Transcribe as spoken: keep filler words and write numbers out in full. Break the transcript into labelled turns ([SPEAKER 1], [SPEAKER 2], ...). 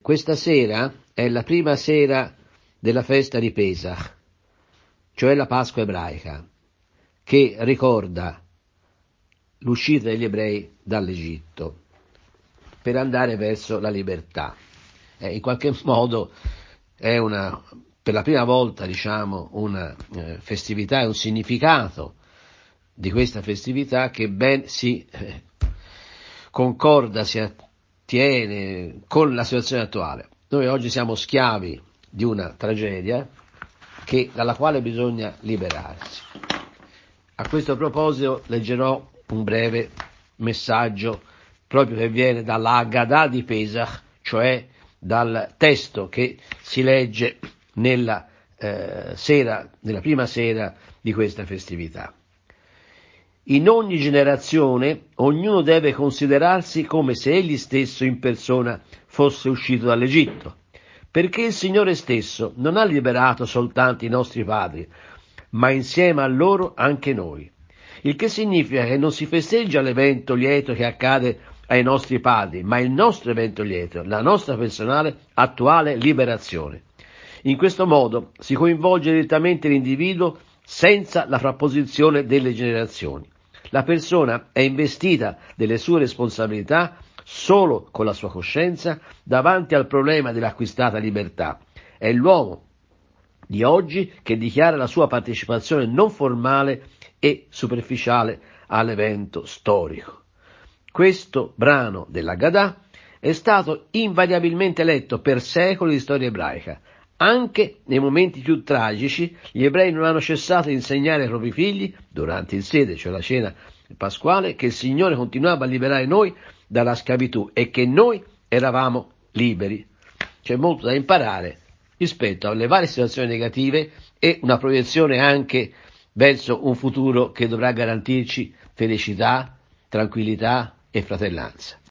[SPEAKER 1] Questa sera è la prima sera della festa di Pesach, cioè la Pasqua ebraica, che ricorda l'uscita degli ebrei dall'Egitto per andare verso la libertà. Eh, in qualche modo è una, per la prima volta, diciamo, una eh, festività e un significato di questa festività che ben si eh, concorda, si attiene con la situazione attuale. Noi oggi siamo schiavi di una tragedia che, dalla quale bisogna liberarsi. A questo proposito leggerò un breve messaggio proprio che viene dalla Haggadah di Pesach, cioè dal testo che si legge nella eh, sera, nella prima sera di questa festività. In ogni generazione ognuno deve considerarsi come se egli stesso in persona fosse uscito dall'Egitto, perché il Signore stesso non ha liberato soltanto i nostri padri, ma insieme a loro anche noi. Il che significa che non si festeggia l'evento lieto che accade ai nostri padri, ma il nostro evento lieto, la nostra personale attuale liberazione. In questo modo si coinvolge direttamente l'individuo senza la frapposizione delle generazioni. La persona è investita delle sue responsabilità solo con la sua coscienza davanti al problema dell'acquistata libertà. È l'uomo di oggi che dichiara la sua partecipazione non formale e superficiale all'evento storico. Questo brano dell'Haggadah è stato invariabilmente letto per secoli di storia ebraica. Anche nei momenti più tragici gli ebrei non hanno cessato di insegnare ai propri figli, durante il sede, cioè la cena pasquale, che il Signore continuava a liberare noi dalla schiavitù e che noi eravamo liberi. C'è molto da imparare rispetto alle varie situazioni negative e una proiezione anche verso un futuro che dovrà garantirci felicità, tranquillità e fratellanza.